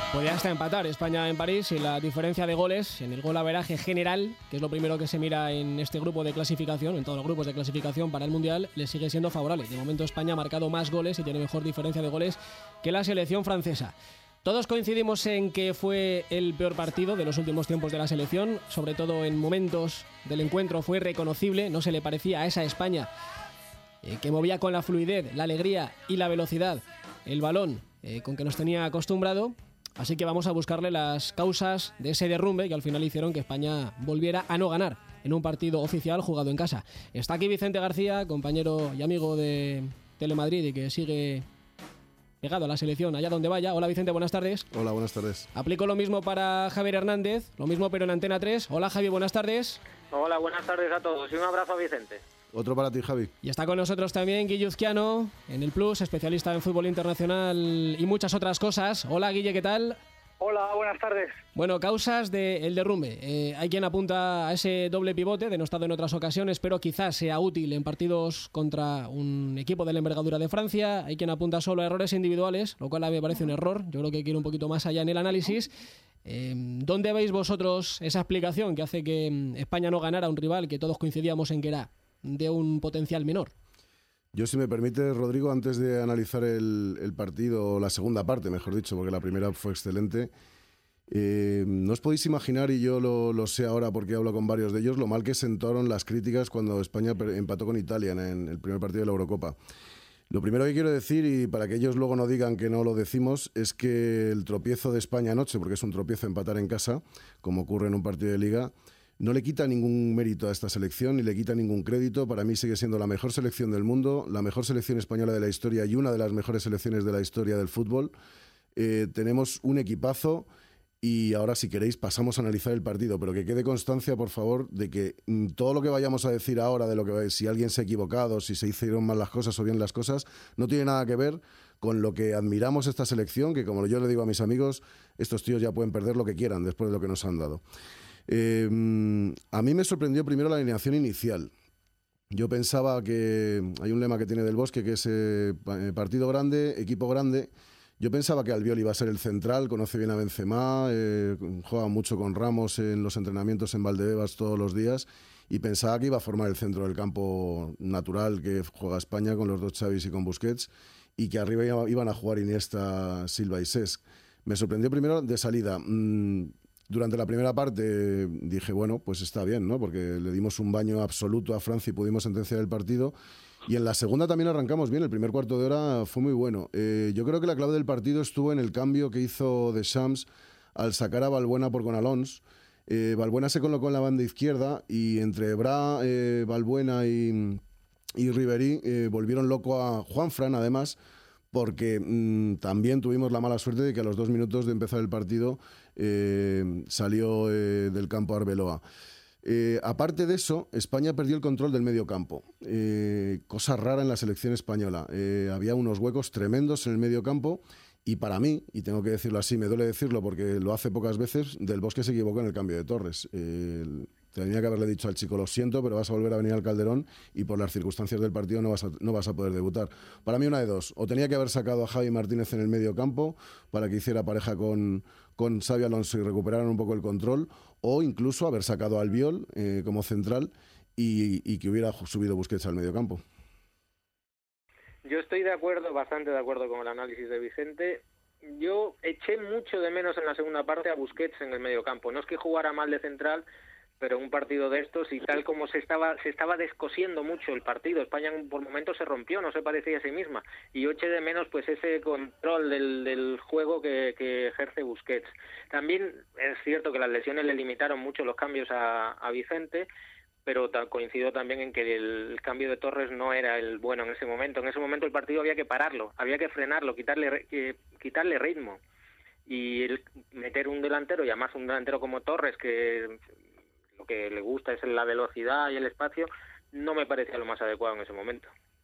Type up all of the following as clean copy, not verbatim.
Podía hasta empatar España en París y la diferencia de goles en el golaveraje general, que es lo primero que se mira en este grupo de clasificación, en todos los grupos de clasificación para el Mundial, le sigue siendo favorable. De momento España ha marcado más goles y tiene mejor diferencia de goles que la selección francesa. Todos coincidimos en que fue el peor partido de los últimos tiempos de la selección, sobre todo en momentos del encuentro fue reconocible, no se le parecía a esa España que movía con la fluidez, la alegría y la velocidad el balón con que nos tenía acostumbrado. Así que vamos a buscarle las causas de ese derrumbe que al final hicieron que España volviera a no ganar en un partido oficial jugado en casa. Está aquí Vicente García, compañero y amigo de Telemadrid y que sigue pegado a la selección allá donde vaya. Hola Vicente, buenas tardes. Hola, buenas tardes. Aplico lo mismo para Javier Hernández, lo mismo pero en Antena 3. Hola Javi, buenas tardes. Hola, buenas tardes a todos y un abrazo a Vicente. Otro para ti, Javi. Y está con nosotros también Guilluzquiano, en el Plus, especialista en fútbol internacional y muchas otras cosas. Hola Guille, ¿qué tal? Hola, buenas tardes. Bueno, causas del derrumbe. Hay quien apunta a ese doble pivote, denostado en otras ocasiones, pero quizás sea útil en partidos contra un equipo de la envergadura de Francia. Hay quien apunta solo a errores individuales, lo cual a mí me parece un error. Yo creo que hay que ir un poquito más allá en el análisis. ¿Dónde veis vosotros esa explicación que hace que España no ganara a un rival que todos coincidíamos en que era de un potencial menor? Yo, si me permite, Rodrigo, antes de analizar el partido, la segunda parte, mejor dicho, porque la primera fue excelente, no os podéis imaginar, y yo lo sé ahora porque hablo con varios de ellos, lo mal que sentaron las críticas cuando España empató con Italia en el primer partido de la Eurocopa. Lo primero que quiero decir, y para que ellos luego no digan que no lo decimos, es que el tropiezo de España anoche, porque es un tropiezo empatar en casa, como ocurre en un partido de Liga, no le quita ningún mérito a esta selección ni le quita ningún crédito. Para mí sigue siendo la mejor selección del mundo, la mejor selección española de la historia y una de las mejores selecciones de la historia del fútbol. Tenemos un equipazo y ahora, si queréis, pasamos a analizar el partido, pero que quede constancia, por favor, de que todo lo que vayamos a decir ahora, de lo que si alguien se ha equivocado, si se hicieron mal las cosas o bien las cosas, no tiene nada que ver con lo que admiramos esta selección, que como yo le digo a mis amigos, estos tíos ya pueden perder lo que quieran después de lo que nos han dado. A mí me sorprendió primero la alineación inicial. Yo pensaba que hay un lema que tiene Del Bosque que es partido grande, equipo grande. Yo pensaba que Albiol iba a ser el central, conoce bien a Benzema, juega mucho con Ramos en los entrenamientos en Valdebebas todos los días y pensaba que iba a formar el centro del campo natural que juega España con los dos Xavis y con Busquets y que arriba iban a jugar Iniesta, Silva y Cesc. Me sorprendió primero de salida. Durante la primera parte dije, bueno, pues está bien, ¿no? Porque le dimos un baño absoluto a Francia y pudimos sentenciar el partido. Y en la segunda también arrancamos bien, el primer cuarto de hora fue muy bueno. Yo creo que la clave del partido estuvo en el cambio que hizo Deschamps al sacar a Valbuena por Gonalons. Valbuena se colocó en la banda izquierda y entre Bra, Valbuena y Ribéry volvieron loco a Juanfran, además, porque también tuvimos la mala suerte de que a los 2 minutos de empezar el partido salió del campo Arbeloa. Aparte de eso, España perdió el control del medio campo, cosa rara en la selección española. Había unos huecos tremendos en el medio campo y para mí, y tengo que decirlo así, me duele decirlo porque lo hace pocas veces, Del Bosque se equivocó en el cambio de Torres. Tenía que haberle dicho al chico, lo siento, pero vas a volver a venir al Calderón y por las circunstancias del partido no vas a poder debutar. Para mí una de dos, o tenía que haber sacado a Javi Martínez en el medio campo para que hiciera pareja con Xabi Alonso y recuperaran un poco el control, o incluso haber sacado a Albiol como central y que hubiera subido Busquets al medio campo. Yo estoy bastante de acuerdo con el análisis de Vicente. Yo eché mucho de menos en la segunda parte a Busquets en el medio campo. No es que jugara mal de central, pero un partido de estos y tal como se estaba descosiendo mucho el partido, España por momentos se rompió, no se parecía a sí misma, y yo eché de menos pues ese control del juego que ejerce Busquets. También es cierto que las lesiones le limitaron mucho los cambios a Vicente, pero coincido también en que el cambio de Torres no era el bueno en ese momento. En ese momento el partido había que pararlo, había que frenarlo, quitarle ritmo, y meter un delantero, y además un delantero como Torres, que lo que le gusta es la velocidad y el espacio, no me parecía lo más adecuado en ese momento.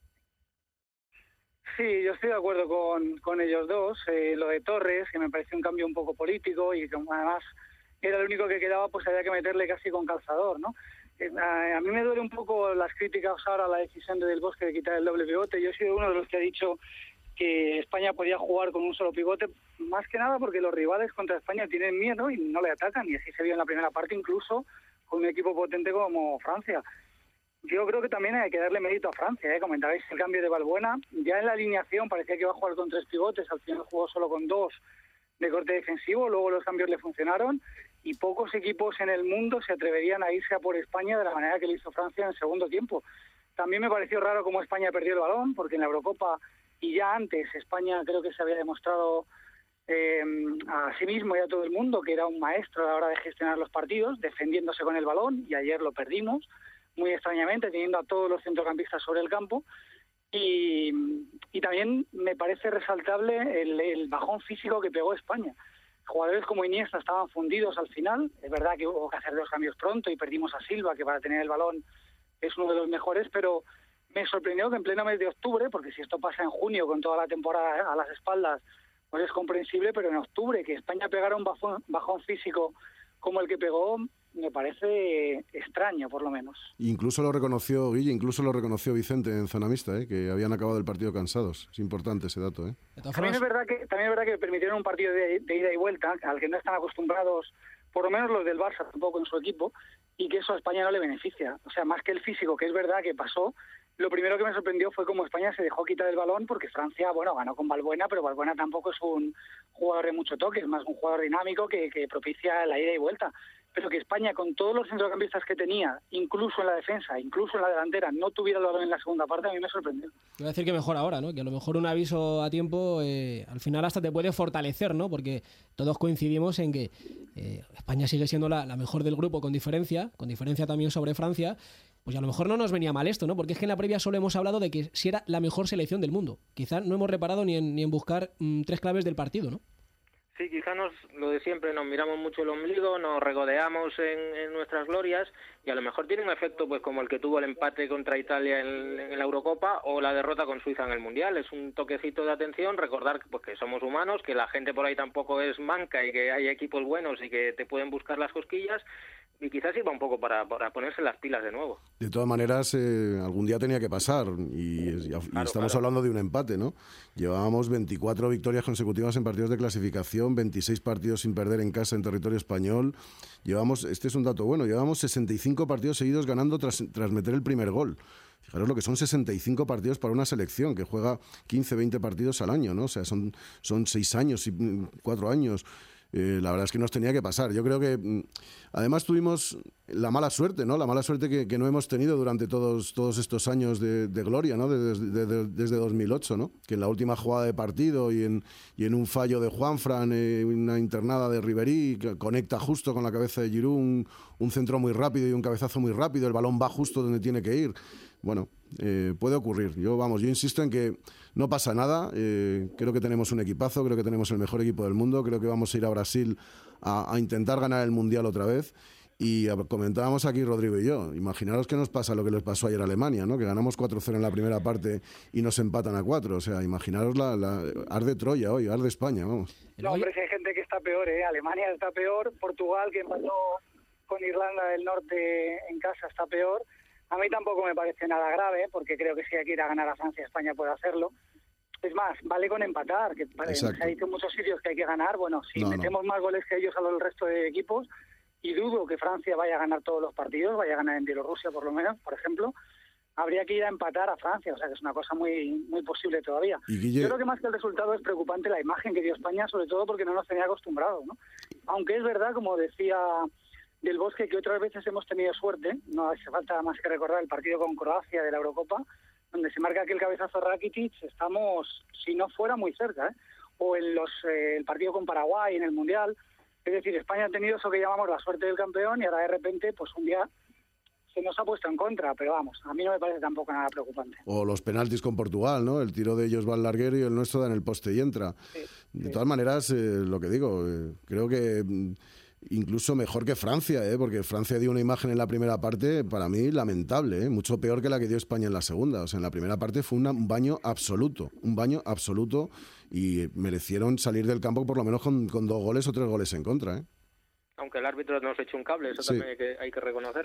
Sí, yo estoy de acuerdo con ellos dos. Lo de Torres, que me parece un cambio un poco político y que además era el único que quedaba, pues había que meterle casi con calzador, ¿no? A mí me duele un poco las críticas ahora a la decisión de Del Bosque de quitar el doble pivote. Yo he sido uno de los que ha dicho que España podía jugar con un solo pivote, más que nada porque los rivales contra España tienen miedo y no le atacan, y así se vio en la primera parte, incluso con un equipo potente como Francia. Yo creo que también hay que darle mérito a Francia, comentabais el cambio de Balbuena, ya en la alineación parecía que iba a jugar con 3 pivotes, al final jugó solo con 2 de corte defensivo, luego los cambios le funcionaron, y pocos equipos en el mundo se atreverían a irse a por España de la manera que lo hizo Francia en el segundo tiempo. También me pareció raro cómo España perdió el balón, porque en la Eurocopa y ya antes España creo que se había demostrado a sí mismo y a todo el mundo que era un maestro a la hora de gestionar los partidos, defendiéndose con el balón, y ayer lo perdimos, muy extrañamente, teniendo a todos los centrocampistas sobre el campo. Y también me parece resaltable el bajón físico que pegó España. Jugadores como Iniesta estaban fundidos al final, es verdad que hubo que hacer 2 cambios pronto y perdimos a Silva, que para tener el balón es uno de los mejores, pero me sorprendió que en pleno mes de octubre, porque si esto pasa en junio con toda la temporada a las espaldas, pues es comprensible, pero en octubre que España pegara un bajón físico como el que pegó, me parece extraño, por lo menos. Incluso lo reconoció Guille, incluso lo reconoció Vicente en zona mixta, que habían acabado el partido cansados. Es importante ese dato. También es verdad que permitieron un partido de ida y vuelta, al que no están acostumbrados, por lo menos los del Barça, tampoco en su equipo, y que eso a España no le beneficia. O sea, más que el físico, que es verdad que pasó, lo primero que me sorprendió fue cómo España se dejó quitar el balón, porque Francia, ganó con Balbuena, pero Balbuena tampoco es un jugador de mucho toque, es más un jugador dinámico que propicia la ida y vuelta. Pero que España, con todos los centrocampistas que tenía, incluso en la defensa, incluso en la delantera, no tuviera el balón en la segunda parte, a mí me sorprendió. Voy a decir que mejor ahora, ¿no? Que a lo mejor un aviso a tiempo al final hasta te puede fortalecer, ¿no? Porque todos coincidimos en que España sigue siendo la mejor del grupo con diferencia también sobre Francia. Pues a lo mejor no nos venía mal esto, ¿no? Porque es que en la previa solo hemos hablado de que si era la mejor selección del mundo. Quizá no hemos reparado ni en buscar 3 claves del partido, ¿no? Sí, quizá lo de siempre, nos miramos mucho el ombligo, nos regodeamos en nuestras glorias, y a lo mejor tiene un efecto pues como el que tuvo el empate contra Italia en la Eurocopa o la derrota con Suiza en el Mundial. Es un toquecito de atención, recordar pues que somos humanos, que la gente por ahí tampoco es manca y que hay equipos buenos y que te pueden buscar las cosquillas, y quizás sirva un poco para ponerse las pilas de nuevo. De todas maneras, algún día tenía que pasar, y estamos hablando de un empate, ¿no? Llevábamos 24 victorias consecutivas en partidos de clasificación, 26 partidos sin perder en casa en territorio español. Este es un dato bueno, llevamos 65 partidos seguidos ganando tras meter el primer gol. Fijaros lo que son 65 partidos para una selección que juega 15, 20 partidos al año, ¿no? O sea, son 6 años y 4 años. La verdad es que nos tenía que pasar. Yo creo que además tuvimos la mala suerte, ¿no? La mala suerte que no hemos tenido durante todos estos años de gloria, ¿no? Desde 2008, ¿no? Que en la última jugada de partido y en un fallo de Juanfran, una internada de Ribery, que conecta justo con la cabeza de Giroud, un centro muy rápido y un cabezazo muy rápido, el balón va justo donde tiene que ir. Bueno, puede ocurrir. Yo insisto en que no pasa nada. Creo que tenemos un equipazo, creo que tenemos el mejor equipo del mundo, creo que vamos a ir a Brasil a intentar ganar el Mundial otra vez. Y comentábamos aquí Rodrigo y yo, imaginaros que nos pasa lo que les pasó ayer a Alemania, ¿no? Que ganamos 4-0 en la primera parte y nos empatan a 4. O sea, imaginaros arde Troya hoy, arde España, vamos. No, hombre, si hay gente que está peor, Alemania está peor, Portugal, que empató con Irlanda del Norte en casa, está peor. A mí tampoco me parece nada grave, porque creo que si hay que ir a ganar a Francia, España puede hacerlo. Es más, vale con empatar, que se ha dicho en muchos sitios que hay que ganar. Bueno, si metemos más goles que ellos a los resto de equipos, y dudo que Francia vaya a ganar todos los partidos, vaya a ganar en Bielorrusia por lo menos, por ejemplo, habría que ir a empatar a Francia, o sea que es una cosa muy muy posible todavía. Yo creo que más que el resultado es preocupante la imagen que dio España, sobre todo porque no nos tenía acostumbrados, ¿no? Aunque es verdad, como decía Del Bosque, que otras veces hemos tenido suerte, no hace falta más que recordar el partido con Croacia de la Eurocopa, donde se marca aquel cabezazo Rakitic, estamos, si no fuera, muy cerca, o en el partido con Paraguay en el Mundial. Es decir, España ha tenido eso que llamamos la suerte del campeón, y ahora de repente, pues un día se nos ha puesto en contra, pero vamos, a mí no me parece tampoco nada preocupante. O los penaltis con Portugal, ¿no? El tiro de ellos va al larguero y el nuestro da en el poste y entra. De todas maneras, lo que digo, creo que incluso mejor que Francia, porque Francia dio una imagen en la primera parte, para mí, lamentable, mucho peor que la que dio España en la segunda. O sea, en la primera parte fue un baño absoluto, y merecieron salir del campo por lo menos con 2 goles o 3 goles en contra, Aunque el árbitro nos echó un cable, eso también hay que reconocerlo.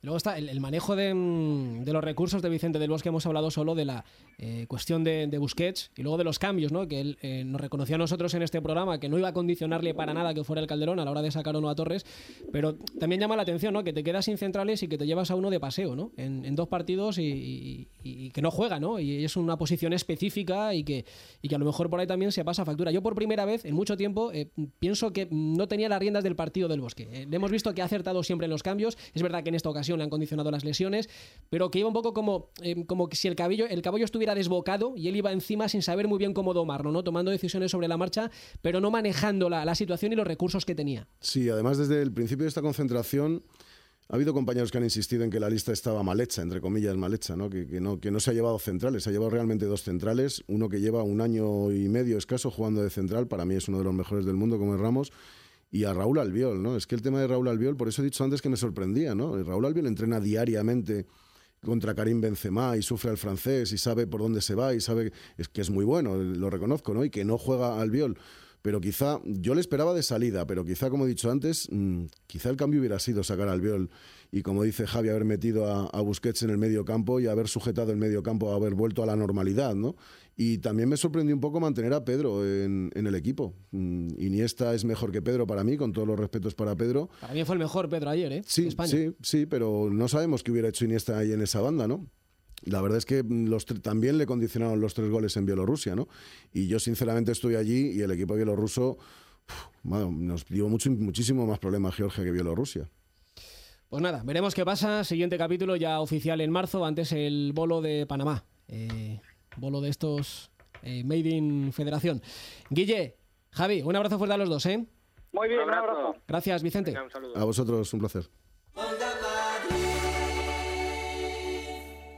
Luego está el manejo de los recursos de Vicente del Bosque. Hemos hablado solo de la cuestión de Busquets y luego de los cambios, ¿no? Que él nos reconoció a nosotros en este programa que no iba a condicionarle para nada que fuera el Calderón a la hora de sacar o no a Torres, pero también llama la atención, ¿no? Que te quedas sin centrales y que te llevas a uno de paseo, ¿no? En 2 partidos y que no juega, ¿no? Y es una posición específica y que a lo mejor por ahí también se pasa factura. Yo por primera vez en mucho tiempo pienso que no tenía las riendas del partido del Bosque. Le hemos visto que ha acertado siempre en los cambios. Es verdad que en esta ocasión le han condicionado las lesiones, pero que iba un poco como que si el caballo estuviera desbocado y él iba encima sin saber muy bien cómo domarlo, ¿no? Tomando decisiones sobre la marcha, pero no manejando la situación y los recursos que tenía. Sí, además desde el principio de esta concentración ha habido compañeros que han insistido en que la lista estaba mal hecha, entre comillas mal hecha, ¿no? Que no se ha llevado centrales, se ha llevado realmente 2 centrales, uno que lleva 1 año y medio escaso jugando de central, para mí es uno de los mejores del mundo como es Ramos, y a Raúl Albiol, ¿no? Es que el tema de Raúl Albiol, por eso he dicho antes que me sorprendía, ¿no? Raúl Albiol entrena diariamente contra Karim Benzema y sufre al francés y sabe por dónde se va y sabe que es muy bueno, lo reconozco, ¿no? Y que no juega Albiol. Pero quizá, yo le esperaba de salida, pero quizá, como he dicho antes, quizá el cambio hubiera sido sacar a Albiol y, como dice Javi, haber metido a Busquets en el medio campo y haber sujetado el medio campo, haber vuelto a la normalidad, ¿no? Y también me sorprendió un poco mantener a Pedro en el equipo. Iniesta es mejor que Pedro para mí, con todos los respetos para Pedro. Para mí fue el mejor Pedro ayer, ¿eh? Sí, España. sí, pero no sabemos qué hubiera hecho Iniesta ahí en esa banda, ¿no? La verdad es que también le condicionaron los 3 goles en Bielorrusia, ¿no? Y yo sinceramente estuve allí y el equipo bielorruso nos dio muchísimo más problema a Georgia que Bielorrusia. Pues nada, veremos qué pasa. Siguiente capítulo ya oficial en marzo, antes el bolo de Panamá. Bolo de estos Made in Federación. Guille, Javi, un abrazo fuerte a los dos, ¿eh? Muy bien, un abrazo. Gracias, Vicente. Venga, un saludo. A vosotros, un placer.